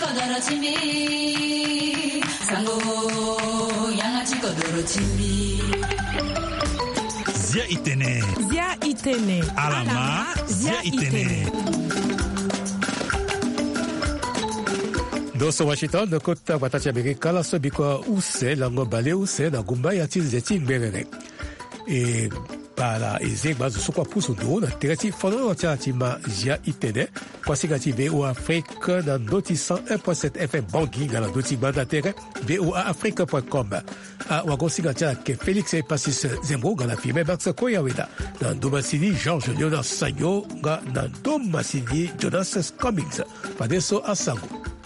kodoro chimbi sango yanga chikodoro chimbi Zia itene alama zia itene Doso Washington de kota watachi Amerika la sobikwa use lango bale use na gumba ya tizeti mbere e para ezegba sokwa puso do na terati fono chati ma zia itene kwasigati BO Afrique na doti 101.7 FM Bangui na doti banda terre boafrique.com a wagosigati ke Félix et Passis Zembo na firme Max Koyaweda na Domasini Georges Leonard Sanyo na Domasini Jonas Cummings padeso asango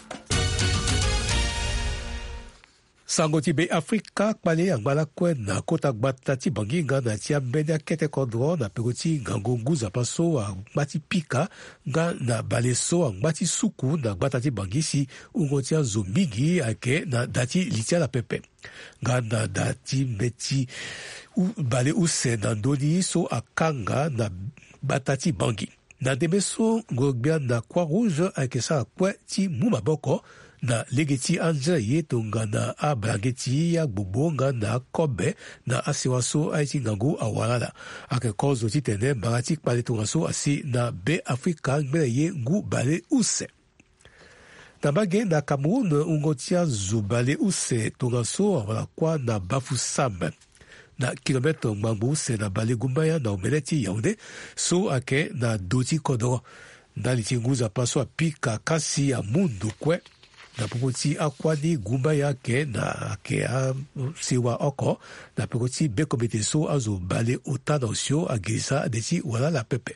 Sango tibe Afrika kpale angbala kwe na kota gbata ti bangi nga na tia mbenya kete kodro na pegoti ngangongu za paso a gbati pika nga na baleso a gbati suku na gbata ti bangi si ungotia zombigi ake na dati litia la pepe. Nga na dati mbeti bale use na ndoni so akanga na bata ti bangi. Na demeso ngogbia na kwa rouge ake sa kwe ti mumaboko na legeti anja ye tonga na abrageti ya gbogbo na kobe na asiwaso aiti ngangu awalala ake kozo titene marati kpale tonga so asi na be Afrika ngbele ye ngu bale use. Na bage na Cameroun ungotia zubale use tonga so awala kwa na Bafoussam na kilometro mbangu use na bale gumbaya na omeleti yaunde so ake na doti kodoro na litinguza paso apika kasi ya mundu kwe na pokoti akwani gumba yake na ke a siwa oko na pokoti bekomite so azo bale otana osio agisa deti wala la pepe.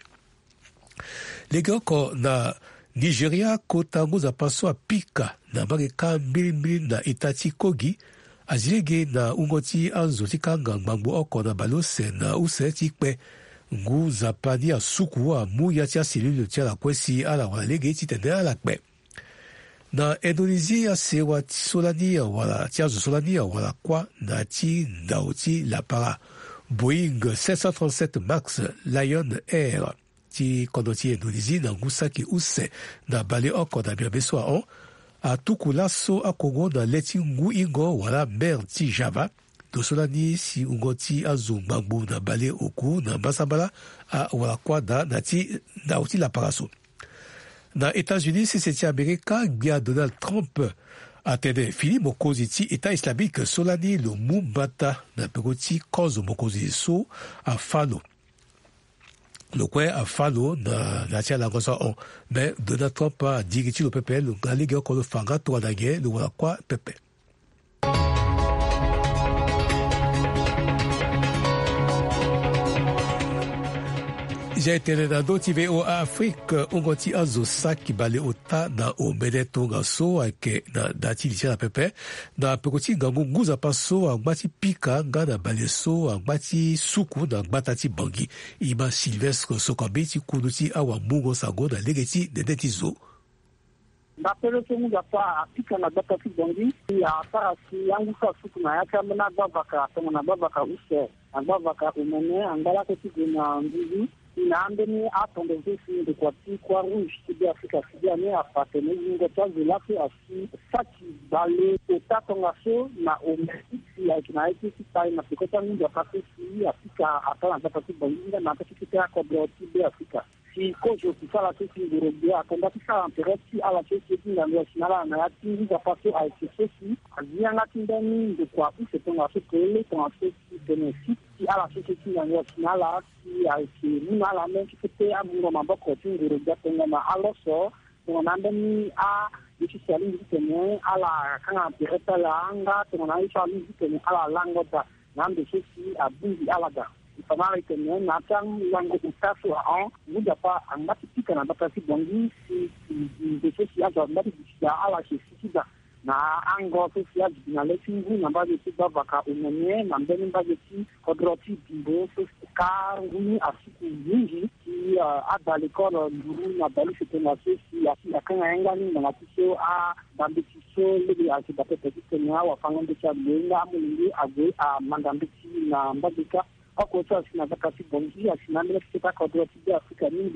Lege oko na Nigeria kota nguza paso apika na mageka mbili na itati kogi azilege na ungoti anzo tikanga ngbangu oko na balose na use tikpe nguza pani ya suku wa muya tia silulu tia la kwesi ala wala lege titende ala kpe. Na Indonesia sewa solania wala tiazo solania wala kwa na ti ndauti la para Boeing 737 Max Lion Air ti kondoti Indonesia na ngusaki use na bale oko na biabeso a on a tukulaso a Kongo na leti ngu ingo wala mer ti Java do solani si ungoti azu magbu na bale oku na basabala a wala kwa na ti ndauti la paraso. Na États-Unis, c'est Amerika bia Donald Trump atende fili mokozi ti État islamique solani lo mumbata na pegoti kozo mokozi so a falo. Le kwe a falo na tia la gosa on. Mais Donald Trump a dirigé le PPL le galige ko le fanga to na ge le wala kwa pepe. J'ai été dans d'autres VOA Afrique, ongoti azo saki bale ota na omede tonga so ake na dati licha na pepe, na pekoti ngangu nguza paso angbati pika nga na bale so angbati suku na angbata ti bangi, ima Sylvestre Sokambi ti kunuti awa mungo sango na legeti dedeti zo. Ndapele kengu japa apika na bata ti bangi, ya parasi yangu sa suku na yaka mena babaka, tonga na babaka use, na babaka umene, angala koti guna ndizi, inaambeni atonde vesi de kwa rouge de Afrika sidiane apatene ngota zilaki asi saki bale utatongaso na omesi ya kinaiti sitai na pikota ndio kapesi Afrika atana zapati bonga na pakita kwa de Afrika si kojo kusala sisi ngorobia atonda kisa interesi ala sisi ndio nationala na yati ndio paso a sisi azia ngati ndani de kwa usetongaso kele kwa sisi benefit ala sisi ndio nationala si muna la men qui fait à mon membre coaching de regarder na aloso on andani a officially dit à la quand direct la anga on a eu dit à la langue da nambe sisi a bundi alaga ifamara itene na tang langue utafu a muda pa angati pika na batasi bongi si de sisi a ngati ya ala sisi da na ango sisi a na letingu na baje si babaka umene na mbeni baje si kodroti bimbo car nguni asiku nyingi ki adale kono nduru na bali fitena sisi asina kanga engani na matiso a bambitiso lebe akibapete kitenya wafangande cha mwenga amulingi agwe a mandambiti na mbadika ako cha asina bakati bongi asina mbele kitaka kodroti ya Afrika nyingi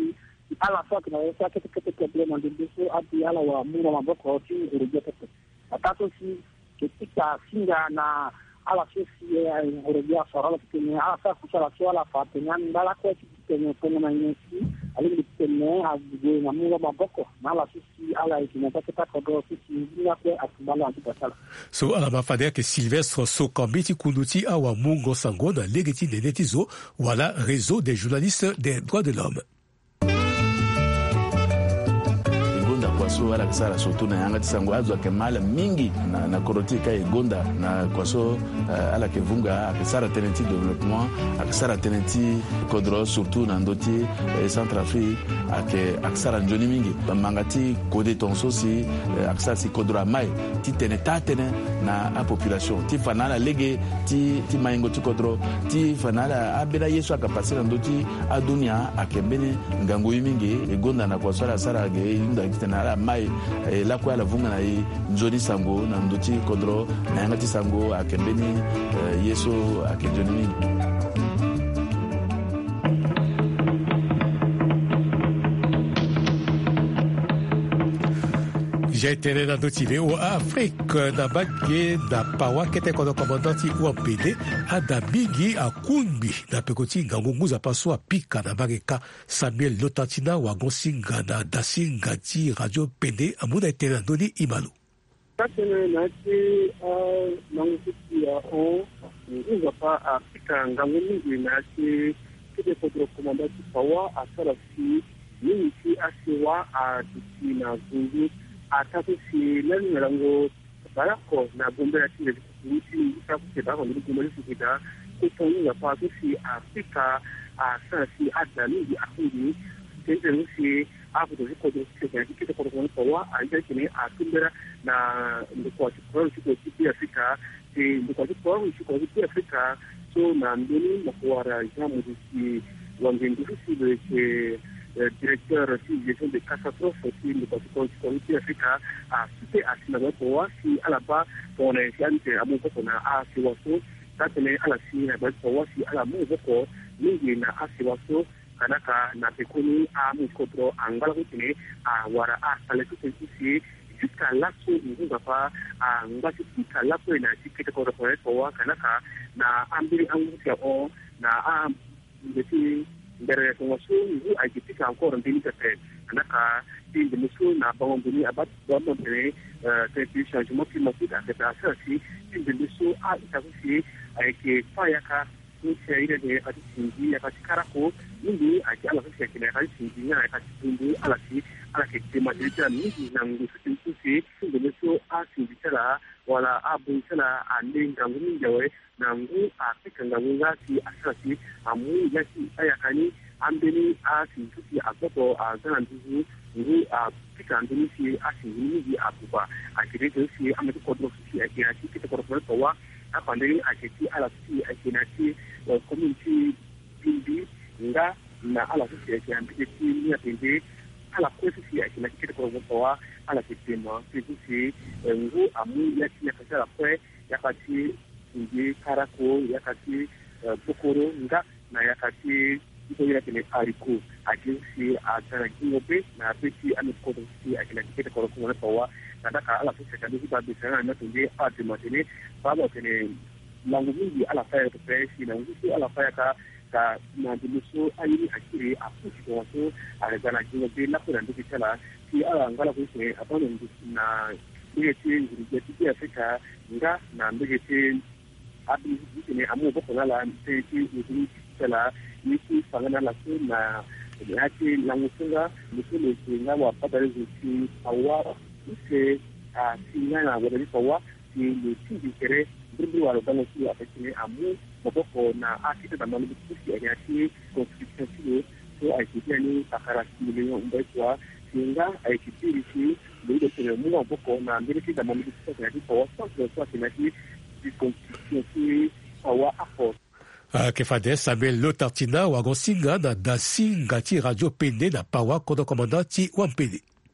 ala fois tunaweza kete problema ndio hadi ala wa mungu maboko ti urejea tete atato si ketika singa na ala sisi ya urejea farala tukene ala sasa kusala swala fatenya ndala kwa tukene kwenye manyesi ali tukene abugo na mungu maboko na ala sisi ala tunataka kwa sisi ndio kwa atubala atupasala so ala mafadea ke Sylvestre Sokambiti kunduti awa mungu sango na legeti de netizo wala réseau des journalistes des droits de l'homme. Kwaso ala kisara surtout na yanga tisango azwa kemala mingi na korotika egonda na kwaso ala kevunga akisara tenenti développement akisara tenenti kodro surtout na ndoti Centrafrique akisara njoni mingi mangati kode tonso si akisara si kodro mai ti tenetane na a population ti fanala lege ti maingo ti kodro ti fanala abela yesu akapasira ndoti adunia akembene ngango mingi egonda na kwaso ala sara ge inda kitana mai la kwa la vunga na njoni sango na ndoti kodro na yanga ti sango akembeni yeso akenjoni mingi. J'ai été dans d'autres idées au Afrique na bagé na pawa kete kono commandant ti UAPD ada bigi a kumbi na pekoti ngangungu za paso a pika na bageka Samuel Lotantina wa gonsinga na dasinga ti radio PD amuda été dans doni Imalo. Ça c'est na ti nanguti ya on uza pa a pika ngangungu na ti kete kono commandant ti pawa a sala si ni ti asiwa a ti na zungu atatu si lani rango barako na bombera tinde kuiti sakuti bako ndi kumali sikida kutonga pa si Afrika asasi adani akudi tende si abudo ko do sikida kike ko ko kwa anja kini atumbera na ndiko kwa ko ti Afrika ti ndiko kwa ti Afrika so na ndoni mkwara jamu si wangendu si de directeur de gestion des catastrophes aussi le comité Africa a cité à Sinago pour si à la bas on est fianté à mon côté na a siwaso ça tenait à la sina ba pour si à la mon côté mingi na a siwaso kanaka na pekoni a mon côté angala kutine a wara a sale tout ici jusqu'à là où nous va pas a ngati jusqu'à là où na tikete ko pour kanaka na ambiri angusia on na a ndeti ndere ko wasu ngu ajipika encore ndini kete anaka tinde musu na bangoni abat domo tene te changement climatique à cette asasi tinde musu a itakusi avec fayaka ni seire de atisingi ya katikaraku ngi aji ala kusi kile katingi na katingi ala ki ala ke tema dilita mingi na ngu sutinsi tinde musu a sinditala wala abu sana aninga ngu njawe na ngu afika ngu ngati asasi amu yaki ayakani ambeni asintuki akopo azananduzu ngu pika ndini si asingi abuba akirete si amatu kodro si akirati kete kodro kwa apande akiti ala si akinati community pindi nga na ala si akirati ni apende ala kwesi si akinati kete kodro kwa ala kitema si ngu amu yaki yakasala kwe yakati ngi karako yakati bokoro nga na yakati ito yake ni ariku ajinsi atana kingobe na peti amekodo si akina kete kwa kwa kwa nataka ala sisi kabisa kabisa na tunje ati matene baba tene langu mingi ala faya to pesi na ngusi ala faya ka na dimuso ayini akiri aputi kwa so alegana kingobe na kuna nduki tala si ala ngala kuise apano na ngeti ngeti Afrika nga na ngeti abi ni amu boko la teki ngeti tala niki fangana la na yake langusunga mukule kinga wa padare zuti awara ise singana wale kwa ni kere ndio wale kama si afekine amu boko na akita da mamu kusi yake constitution sio so aikitia ni sakara milioni mbekwa singa aikitiri si ndio kile mu boko na ndio kida mamu kusi yake kwa sababu kwa kinati constitution si awa afo Kefade Samuel Lotantina wagonsinga na dasinga ti radio pende na pawa kodo commandant ti UAPD.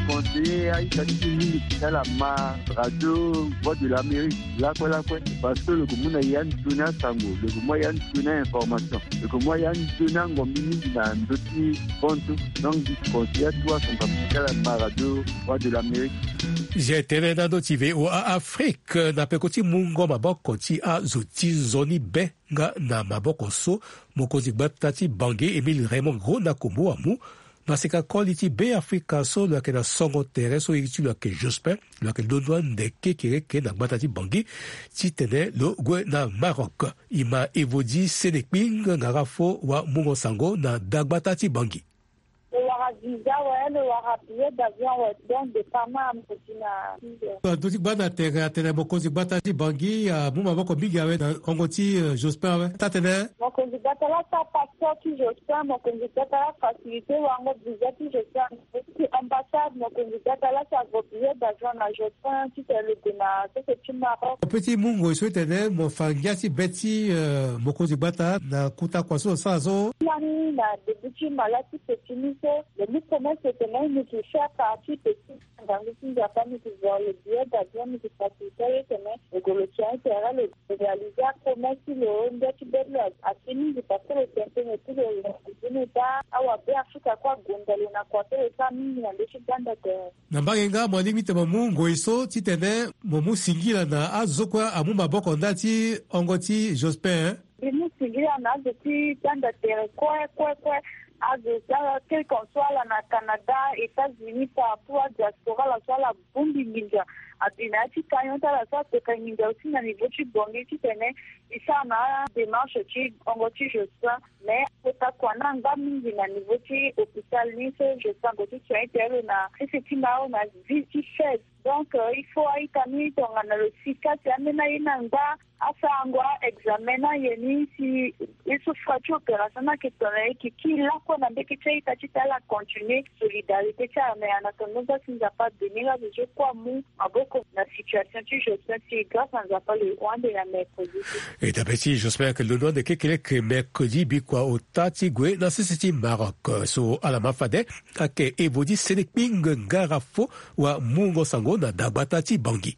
conseiller à Italie, à la radio Voix de l'Amérique, là quoi, parce que le commun y a une tuna sango, le commun y a une tuna information, le commun y a une tuna ngomini dans d'autres comptes, donc je conseille à toi son capital à la radio Voix de l'Amérique. J'étais dans d'autres TV à Afrique, n'a pas côté mungo maboko ti a zoti zoni be nga na maboko so, mokozi batati bange Emile Raymond Gros na kombo amu. Masika quality be Africa so la ke na songo tere so itu la ke Jospin la ke dodouan de ke na batati bangi ti tene lo gwe na Maroc ima evodi senekping ngarafo wa mungo sango na dagbatati bangi. Visa, ouais, le billet d'avion, ouais, donc de Pama à Mpotina. Doti bana tere tene mokozi batati bangi muma boko bigi awe na ongoti Jospin awe tatene. Mokozi batala sa passeport ki Jospin, mokozi batala facilité wango visa ki Jospin. Ki ambassade mokozi batala sa billet d'avion na Jospin ki tele na c'est tu Maroc. Petit mungo so tene mo fangiati beti mokozi bata na kuta kwaso sazo. Yani na debuti malati petinise. Le commerce était même qui fait partie petit dans le pays japonais qui voit le billet d'avion qui facilite le golochien était le réaliser commerce le onda qui belle à fini de passer le temps et tout le n'état à wapi Afrika kwa gondale na kwa ça mimi na ndeshi ganda te na bangenga mo limite mo ngoiso ti tene mo musingila na azokwa amu maboko ndati ongoti Jospin mu singila na depuis ganda te quoi quel qu'on soit là na Canada, États-Unis, par rapport à la diaspora, la soit la bombe ninja. À Dinati, quand on a la soit de Kaninga aussi, na niveau tu bongi, tu tenais, et ça na démarche tu, on va tu je sais, mais peut-être qu'on a un gars mingi na niveau tu hôpital Nice, je sais que tu as été là, c'est tu m'as on a vu tu fais. Donc il faut aller tamit on a le sika, tu amènes inanga, afangwa examena yeni si il se fait opération na que tonne qui là qu'on a des qui tu la continuer solidarité ça mais en attendant ça nous a pas donné là je crois mou à beaucoup la situation tu je sais si grâce à pas le roi de la mercredi et d'après j'espère que le nom de quelqu'un mercredi bi quoi au tati gwe na city Maroc so ala mafade ake evodi senekping ngarafo wa mungo sango na dabatati bangi.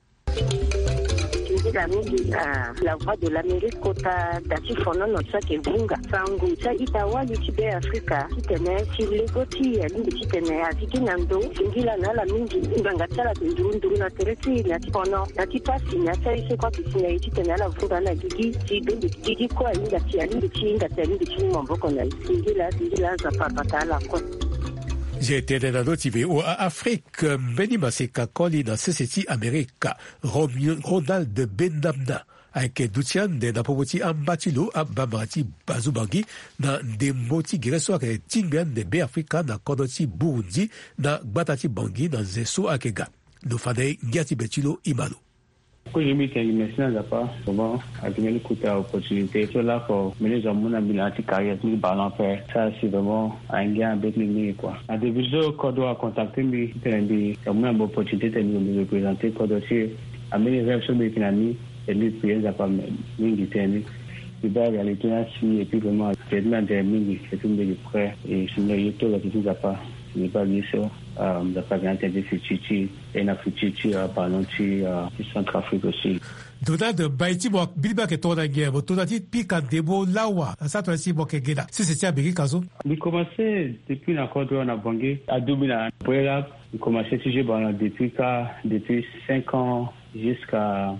La voix de l'Amérique kota dati fono no tsake vunga sangu cha itawa lichibe Afrika kitene chilegoti alingi kitene atikinando singila na la mingi ngangatala ndundu na tereti na tipono na tipasi na tsaise kwa kitene kitene la vunga na gigi kwa inga ti alingi chinga alingi chinga mboko na singila za papatala kwa. J'étais dans notre TV à Afrique, Beni Maseka Koli dans CCT America, Ronald de Bendamna, avec Doutian de Napoboti Ambatilo à Bamati Bazubangi, dans des moti Gresso avec Tingbian de B-Africa, dans Kodoti Burundi, dans Batati Bangi, dans Zesso Akega. Nous fadei Giati Betilo Imalo. Aujourd'hui, il n'y a pas souvent à donner l'opportunité. C'est là pour mener les hommes à bilan carrière, le ballon faire. Ça, c'est vraiment un gain avec les milliers, quoi. À des visio, quand on a contacté, il y a une opportunité de nous représenter, quand on a mis les rêves sur les amis, et lui, il n'y a pas de temps. Il va réalité ainsi, et puis vraiment, c'est même des milliers, c'est tout le prêt, et c'est le youtube, là, tout ça pas. Ce n'est pas bien sûr. Il n'y a pas d'intérêt de Fitchichi, et na Fitchichi, pardon, Centrafrique aussi. Donald Baiti bo bilba ke tona guerre bo tona ti pika debo lawa ça toi si bo ke geda si c'est Amérique kazo il commençait depuis la côte on a bangé à Dublin après là il commençait toujours depuis 5 ans jusqu'à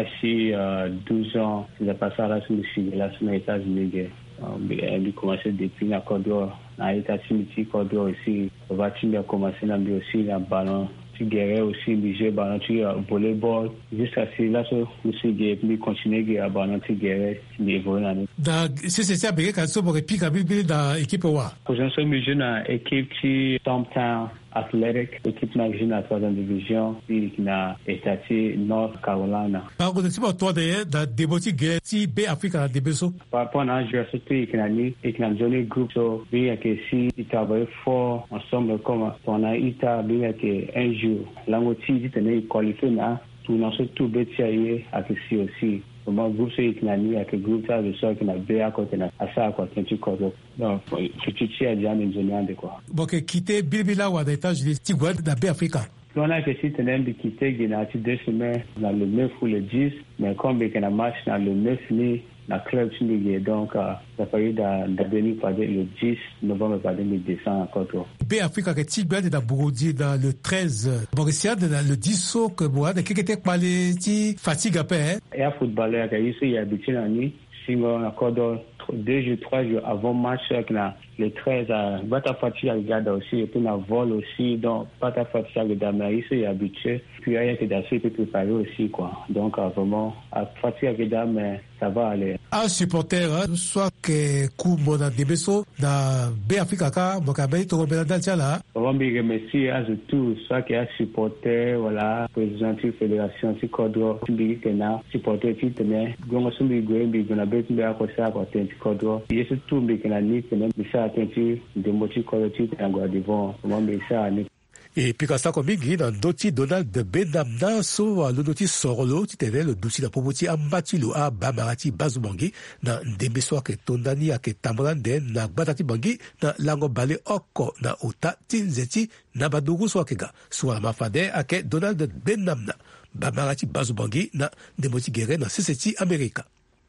12 ans il a passé à la Suisse là sur les États-Unis il commençait depuis la côte d'Or à États-Unis côte d'Or aussi on va commencer à aussi la ballon tu guérais aussi les jeux ballon tu volleyball jusqu'à ce là aussi il continue à ballon tu guérais les voler dans c'est Amérique kazo bo ke pika bibi dans équipe wa pour je suis jeune à équipe qui Town Athletic, équipe magazine à 3e division, puis qui a étaté North Carolina. Par contre, si vous avez des boutiques qui B Afrique à des besoins. Par rapport à l'université, il y a un jeune groupe, bien que si ils travaillent fort ensemble, comme on a eu un jour, l'angotie, il est qualifié, tout dans ce tout bétier, avec aussi. vraiment groupe c'est qui n'a ni avec groupe ça de ça qui n'a bien à côté na ça quoi tu corps donc tu as déjà une zone de quoi bon que quitter Bilbila ou des États-Unis tu vois dans pays africain. On a que si tu n'aimes de quitter Guinée 2 semaines dans le 9 ou le 10 mais comme il y a une match dans le 9 ni la club Chimigé donc ça fait d'abvenir par le 10 novembre par 2010 encore toi. Pays Africa que Tigba de Bourodi dans le 13 Borussia dans le 10 que moi de qui était parlé ti fatigue à paix. Et un footballeur qui est habitué à ni sinon encore 2 jours 3 jours avant match le 13 à Batafati à regarder aussi et puis on vol aussi donc Batafati à regarder mais il est habitué puis il y a que d'assez préparé aussi quoi donc vraiment à Fati à regarder mais ça va aller. Un supporter soit que Kumo dans Debeso dans B Africa ka bokabe to robela dalchala. On me remercie à tout soit que un supporter voilà président de la fédération qui Kodro qui tena supporter qui tena gonga sumbi goembi gona betu ba ko sa ko tenti Kodro yesu tumbi kana ni tena bisa tenti de moti ko ti tangwa devant on me ça ni. Et puis quand ça comme il dans doti Donald de Benamna so le doti sorolo ti tene le douci la popoti ambati lo a bamarati bazubangi na Debeso ke tondani ke tamrande na batati bangi na lango bale oko na ota tinzeti na badugu so akega so mafade ake Donald de Benamna bamarati bazubangi na demoti gere na CCT America.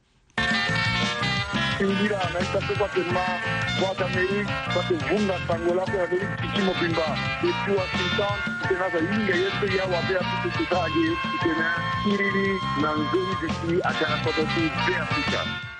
Ingira na esta kwa tema kwa Amerika kwa vunga sangola kwa vile kichimo bimba kwa Washington tena za inga yetu ya wabea kutukaje tena kirili na nzuri diki akana kwa tu bea Afrika.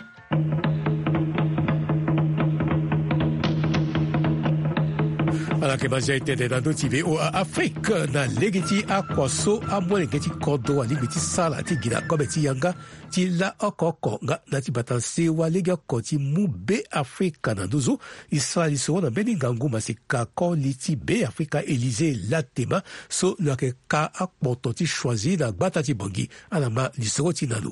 ala ke bazia itende na doti VO a Afrique na legiti akwaso amone geti kodo ali geti sala ti gida kobeti yanga ti la okoko nga na ti batanse wa lega koti mu be Afrique na dozo Israeli so na beningangu masika ko liti be Africa Élysée la tema so la ke ka akpoto ti choisi na batati bangi ala ma lisoro ti nalo.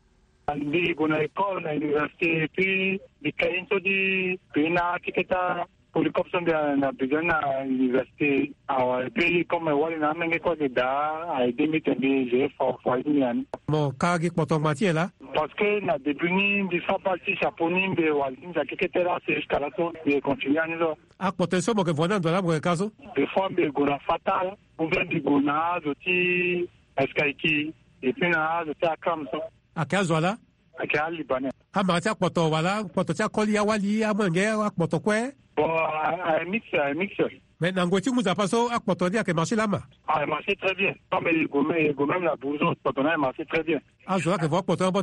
Di guna école na université puis di kainto di pina kiketa pour les cops na besoin na université et puis comme wali na menge ko da a demi j'ai fort ni mon kage poto matière là parce que na début ni di fa partie japonais de wali za kiketa là c'est jusqu'à la fin de continuer no a potentiel mo ke vona dans la mo caso des fois be gona fatal ou bien di gona zoti eskaiki et puis na zoti akam so akazo là akali libanais ha ma ta poto wala poto ta koli ya wali ya menge poto kwe. Bon, un mix. Mais Nangoti nous a passé à Potonia qui marche là-bas. Ah, il marchait très bien. Non, mais il gomme la bourgeoise, Potonia, il marchait très bien. Ah, je vois que voir Potonia,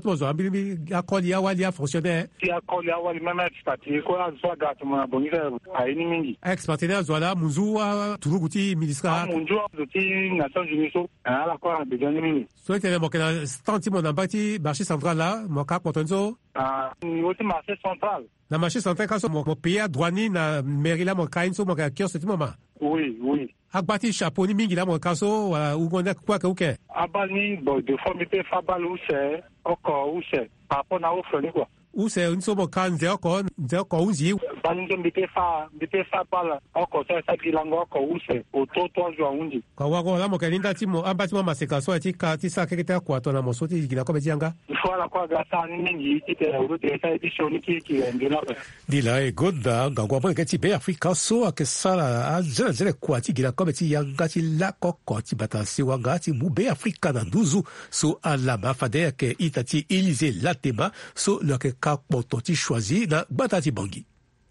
à Kolia, Walia fonctionnait. Si à Kolia, Walia, même expatrié, quoi, soit gâte, mon abonné, à Inimingi. Expatrié, Zola, Mouzoua, Tourouti, ministra. Mouzoua, Zoti, Nations Unies, à la quoi, de Ganimini. Soit il y a un stanti, mon ambati, marché central là, mon cap, Potonzo. Ah, niveau du marché central. Na marché central, quand mon pays à douani, na mairie là, mon kainso, mon kiosque, c'est moment. Oui. Agbati chapeau ni mingi la mon kaso, ou gonda quoi que ok. Abani, bon, de fois, mais pas fabal ou c'est, encore, ou c'est, par rapport à offre, quoi. Ou c'est une somme kan zéokon uzi. Balingo mite fa bala, encore, ça qui langue, encore, ou c'est, auto, 3 jours, undi. Kawago, la mokalinda timo, ambati mo maseka, so eti ka, tisa kekete kwa tona mosoti, gina kobe jianga. Il faut la quoi, grâce à Ningi, qui était, ou de ça, édition, qui est de là. Dila e gonda, ngangwa mo keti be Afrika, so ake sala, a zele kwa ti gina kobe ti yanga ti la koko ti batasi wanga ti mu be Afrika na nduzu, so ala mafade ke itati Élysée la tema, so le ke ka poto ti choisi na batati bangi.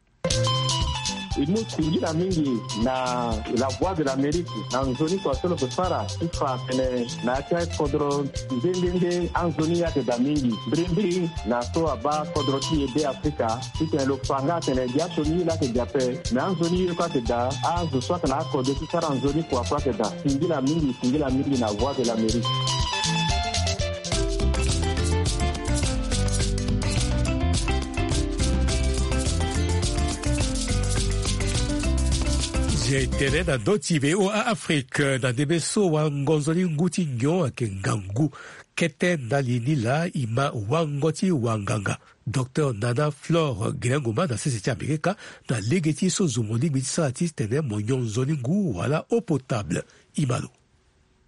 Imusingira mingi na la voix de l'Amérique na nzoni kwa solo kusara ifa pene na cha kodro ndende anzoni yake da mingi brimbiri na so aba kodro ti ebe Afrika ite lo fanga tene jasho ni la ke jape na anzoni kwa ke da azu swata na kodro ti sara anzoni kwa ke da singira mingi na voix de l'Amérique. J'ai été dans d'autres VO à Afrique, dans des vaisseaux wangozoli nguti nyo ake ngangu, kete nalini la ima wangoti wanganga. Dr. Nana Flore Gilenguma dans CCT America, dans l'égéti so zumoni mitisa artiste tene monyon zoni ngu wala eau potable. Imalo.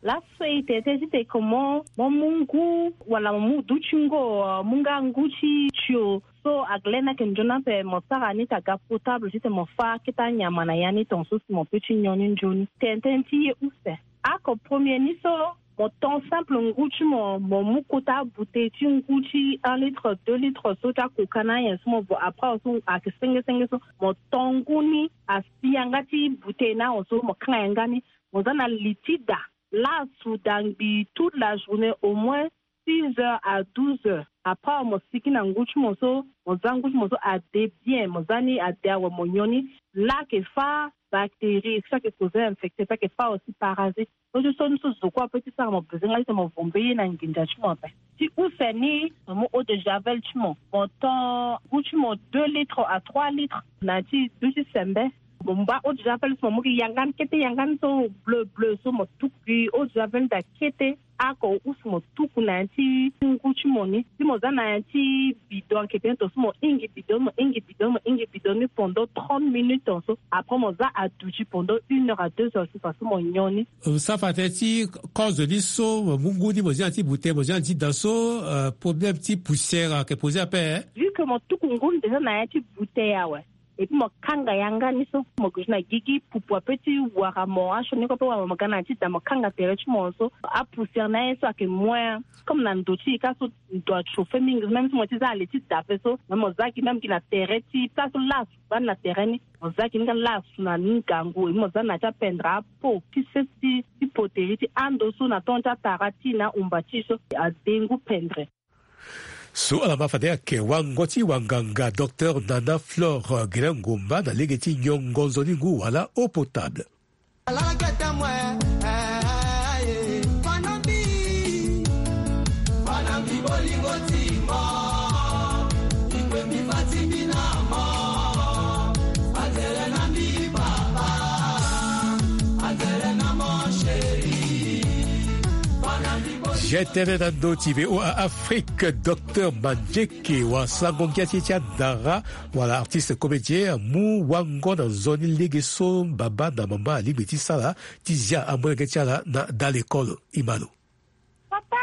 la soite te como mungu wala mudu chingo munga nguchi chio so aglena kenjona pe mosara ni taga potable jite mofa kita nyama na yani ton so mo petit nyoni njoni tententi use ako premier ni so mon temps simple nguchi mo mukuta bouteille nguchi 1 litre 2 litres so ta kokana ya so bo après so akisenge so mo tonguni asiangati bouteille na so mo klangani mo zana litida là soudan bi toute la journée au moins 6 heures à 12 heures. Après, mon siki na nguchi moso, mon zanguchi moso a de bien, mon zani a de awa monyoni, là que fa bactéries, ça que cause infecté, ça que fa aussi parasite. Donc je sonne sur quoi petit ça mon besoin là c'est mon bombé na nginja chimo pa. Si ou feni, mon eau de javel chimo, mon temps nguchi mo 2 litres à 3 litres, na ti 2 sembe. Bomba eau de javel so mo ki yangan kete yangan so bleu so mo tuki eau de javel da kete ako usmo tuku na nti nguchi moni si mo zana nti bidon ke bientôt mo ingi bidon pendant 30 minutes so après mo za atuchi pendant 1 heure à 2 heures so parce mo nyoni ça fait ti cause de so mungu di mo zanti bouteille mo zanti dans so problème ti poussière que poser après vu que mo tuku ngun déjà na nti bouteille awe et puis mo kanga yanga ni so mo kujina gigi pupu petit wara mo acho ni ko pe wa mo kana ti da mo kanga terechi mo so a poussière na so que moins comme na ndochi ka so doit chauffer mingi même si mo ti za le ti da pe so mo zaki même ki na tereti ta so la ban na tereni mo zaki ni la na ngangu mo za na ta pendra po ti se ti poteriti ando so na tonta tarati na umbati so a dengu pendre. So ala mafadea ke wangoti wanganga Dr Nana Flore Grengomba na legeti nyongonzoni ngu wala eau potable. J'étais dans d'autres Afrique, Dr Manjeke, wa Sangongia Titia Dara, wala artiste comédien, Mou Wango dans zone Legeso, Baba, na Mama, Libeti Sala, Tizia, Amouegetiala, dans l'école, Imalo. Papa,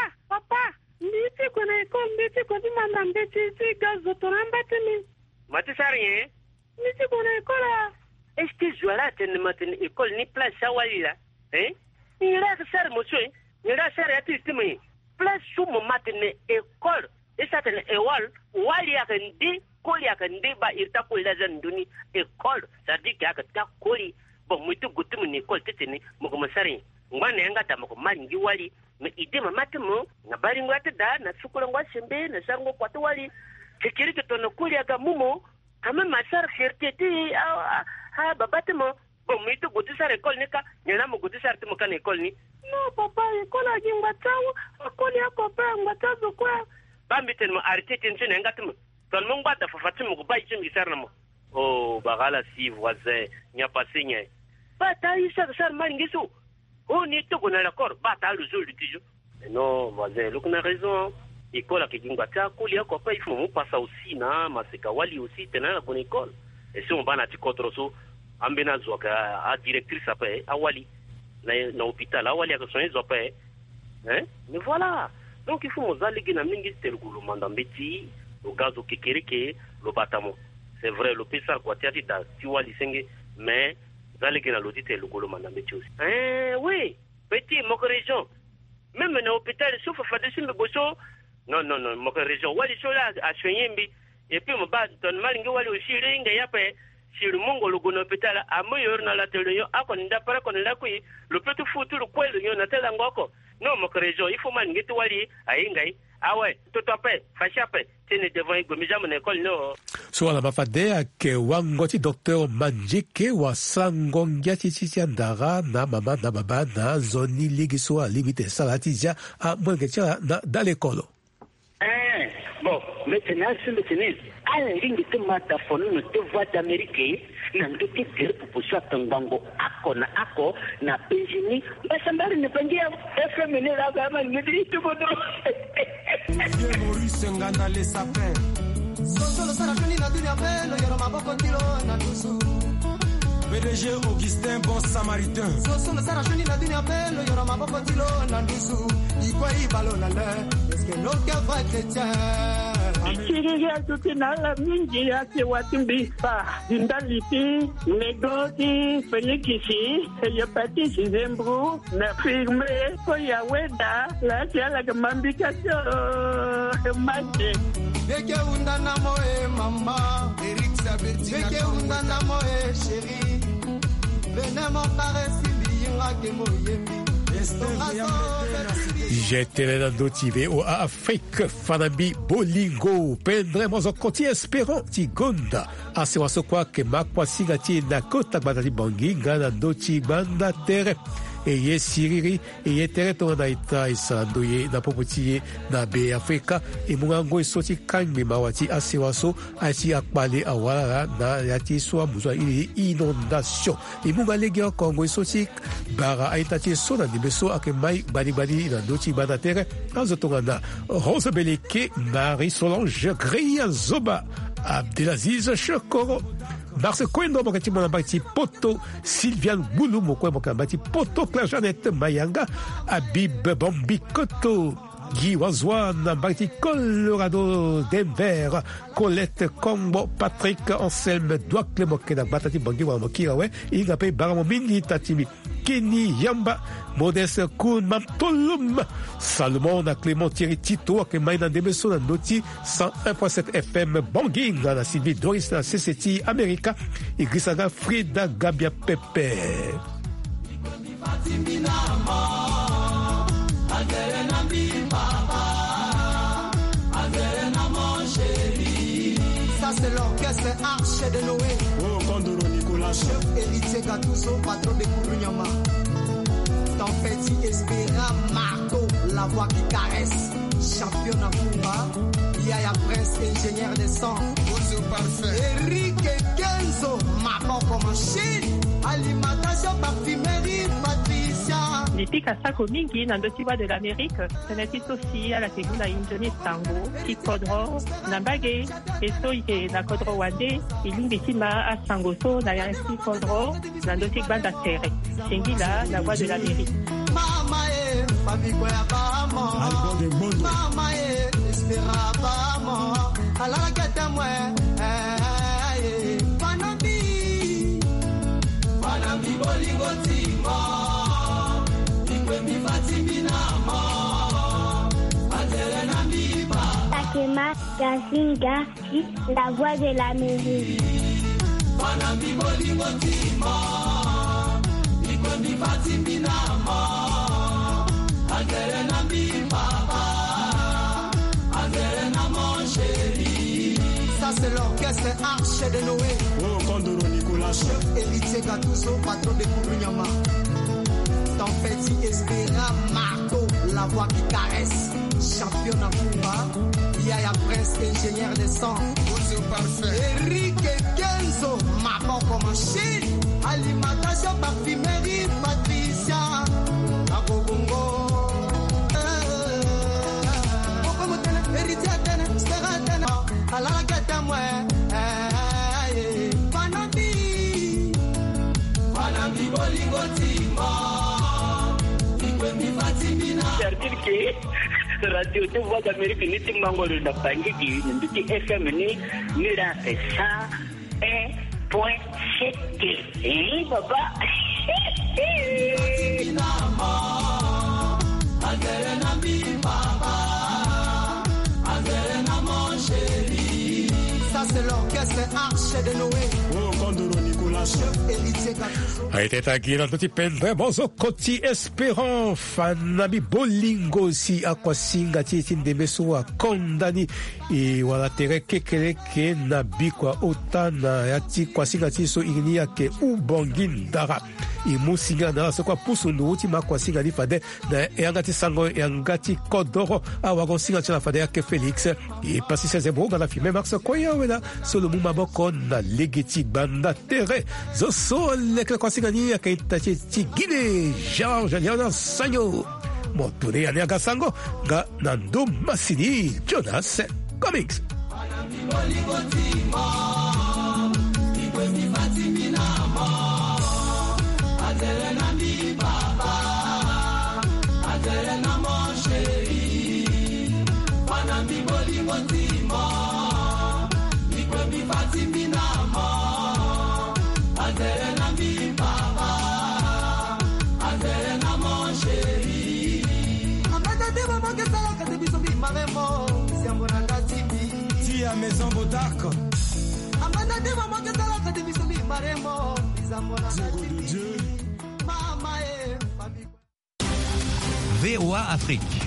Niti kona école, Niti kona madame, Niti gazotoran batini. Mati sarien? Niti kona école. Est-ce que je vais là, ten école, ni place à Walila? Hein? Il a que ça, monsieur. Nira sere ati istimi plus sumo matene école esa tene école wali akandi koli akandi ba irta ko ila zanduni école sadi ka ta koli bon mutu gutumu ni école tetene mo ko masari ngwane ngata mo ko mangi wali me ide mamatemo na bari ngwate da na sukula ngwa sembe na sango kwato wali kekiri to no koli aga mumo kama masar fierté ha babatemo bon mutu gutu sare école nika nyana mo gutu sare timo kan école ni. Non, papa, école a dit école a copain, ngatazo quoi. Bambiten mo arrêté tension ngatum. Ton mon bata fafatim ko bay chim gisarnamo. Oh, bagala si voisin, nya passé. Bata isa sar mangisu. Oh, ni to ko na l'accord, bata le jour du tijo. Non, voisin, look na raison. École a kingata ko lia copain, il faut mo passer aussi na maseka wali aussi tena la bonne école. Et si on va na ti kotroso, ambena zoka a directrice après a wali. Na hôpital awali akasonye zope hein mais voilà donc il faut mozaligi na mingi tergulu mandambeti le gazo kekereke le batamo c'est vrai le pesa quoi tiati da tiwali senge mais zaligi na lodite le golo mandambeti aussi oui petit mon région même na hôpital sauf fadesi me boso non mon région wali sola a soyembi et puis mo ba ton malingi wali aussi ringa yape si le mongo le gono petala a meilleur na la télé akon ndapara kon la kui le peut foutu le kwel yo na tela ngoko non mo région il faut man ngeti wali aingai awe to topé fachape tene devant go mijam na école no so ala mafadea ke wangoti Dr Manjeke wa Sangongia Titia Dara na mama na baba na zoni ligiso a limite salatija a mwengetia na dans l'école. Bon, maintenant c'est le tennis. Alingi te mata fonu te voix d'Amérique na ndoki tere pupushwa tangango ako na penjini basambari ne pangia FM ne la gama ngidi tukodo Dieu Maurice ngana les sapins Solo sara kuni na dunia pelo yoro maboko tilo na dusu PDG Augustin Bon Samaritain. Soso sara shoni na dunia pelo yora maboko tilo na ndusu. Ikwa ibalo na le. Eske no ka va chrétien. Chiriya tutina la mingi ya Timbisa. Indaliti, Negoti, Felikisi, Yopati Zembru, na firme, Koyaweda, la Tiala Mambikato, Mate. Deke undana moe mama, Eric Sabeti. Deke undana moe chéri. Venez mon caresse, yinga ke moyembi. J'étais dans d'autres au Afrique, Fanabi Bolingo, pendremos au côté espérant, Tigonda, à ce quoi que ma poissigati na kota batati banginga na doti banda terre. Eye siriri eye tere to na ita isa doye na popotiye na be Afrika e mungango isoti kangi mawati asiwaso asi akpale awara na yati so amuzwa ili inondation e mungalege Kongo isoti bara aitati so na dibeso akemai bani na doti bana tere azotonga na Rose Beleke Marie Solange Greya Zoba Abdelaziz Chokoro Barce Kwendo Mokati Monabati Poto Sylviane Boulou Mokwe Mokambati Poto Clajanette Mayanga Abib Bombi Koto Guy Wazwan Bagti Colorado Denver Colette Combo Patrick Anselme Douakle Mokeda Batati Bangi Wamokirawe Igape Baramo Mingi Tatimi Kenny Yamba Modeste Koun Mamtolum Salomon na Clément Thierry Tito ke Maïna Demeso na Noti 101.7 FM Banging na Sylvie Doris na CCT America et Grisaga Frida Gabia Pepe Ça c'est l'orchestre Arche de Noé. Oh, Kondoro Nicolas. Chef héritier Gattuso, patron de Kourounyama. Tempête Espera Marco, la voix qui caresse. Champion à Kumba. Yaya Prince, ingénieur de son. Bonjour parfait. Eric Kenzo, maman comme machine. Alimentation, parfumerie, Patricia. Nipika sako mingi na ndotiwa de l'Amérique, seneti sosi ala teguna injoni sango, kikodro, nambage, eso ike na kodro wande, ilingisima a sango so na yansi kodro, na ndoti banda tere. Singila, la voix de l'Amérique. Mama famille ya bamo. Mama espera bamo. Ala kata mwe. Panambi bolingo timo. Takema Gazinga, la voix de l'Amérique. Ça c'est l'orchestre Arche de Noé. Oh, Kondoro Nicolas. Chef héritier Gattuso, patron de Kourounyama. Tempête Espera Marco, la voix qui caresse. Champion à Kumba. Yaya Prince, ingénieur de son. Bonjour parfait. Eric Kenzo, maman comme machine. Alimentation, parfumerie, Patricia. Nakobongo. Héritier Tene, Espera Tene. Ala kata mwe. Panambi bolingo timo. C'est-à-dire que radio de voix d'Amérique ni timangolo na pangiki ni FM ni la ça 1.7 papa Ça c'est l'orchestre Arche de Noé. Oh, Kondoro Nicolas. Chef héritier Gattuso. a été tagué dans petit pendremos au côté espérant Fanabi Bolingo si akwasinga titin de meso a kondani e wala tere kekele ke na bikwa otana yati kwasinga tiso ignia ke ubongin dara e musinga na so kwa pusundu uti makwasinga di fade na yangati sango yangati kodoro awagon singa tena fade ke Felix e pasise zebro na filme Max Koya wela solo mumaboko na legeti banda tere zo so le kwasinga ni akaitachi tigile George Leona Sanyo motore ya nyaga sango ga nando masini Jonas Comics Panambi bolingo timo. Ikwe mi fatimina mo. ndimo nikwe bifati minamo azere na mi baba azere na mon chéri amata de maman que ça ka de biso bi maremo siambo na ngatibi tia maison Bodark amata de maman que ça ka de biso bi maremo siambo na ngatibi mama e VOA Afrique.